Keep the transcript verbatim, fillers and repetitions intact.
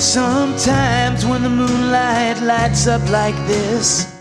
Sometimes when the moonlight lights up like this,